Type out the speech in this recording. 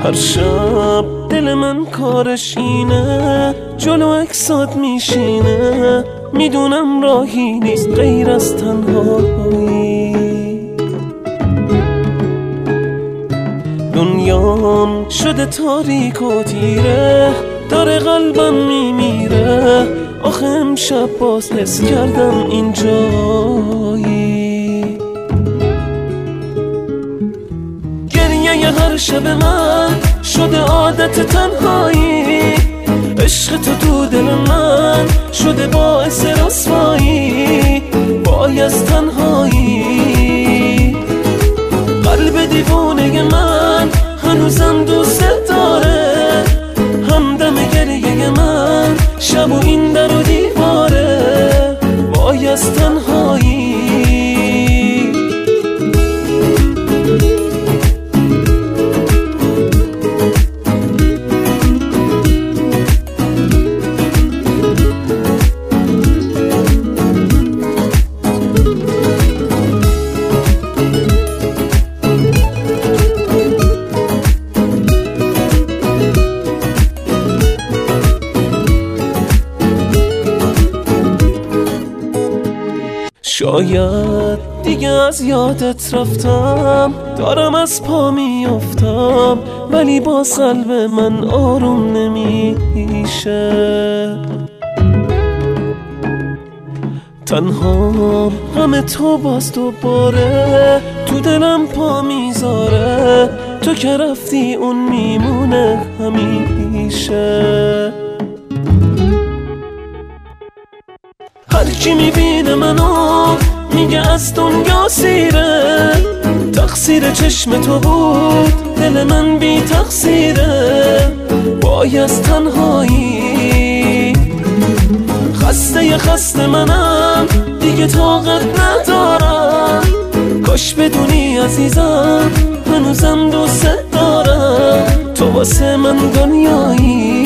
هر شب دل من کارش اینه، جلو اکسات میشینه، میدونم راهی نیست غیر از تنهایی. دنیام شده تاریک و تیره، داره قلبم میمیره، آخه امشب باز حس کردم اینجایی. گریه هر شب من شده عادت تنهایی، عشق تو دل من شده باعث رسوایی، وای از تنهایی. قلب دیوونه من هنوزم دوست داره، همدم گریه من شب و این در و دیواره، وای از تنهایی. شاید دیگه از یادت رفتم، دارم از پا میافتم، ولی باز قلب من آروم نمیشه. تنها غم تو باز دوباره تو دلم پا میذاره، تو که رفتی اون میمونه همیشه. هر کی میبینه منو میگه از دنیا سیره، تقصیر چشم تو بود دل من بی تقصیره، وای از تنهایی. خسته منم دیگه طاقت ندارم، کاش بدونی عزیزم هنوزم دوست دارم، تو واسه من دنیایی.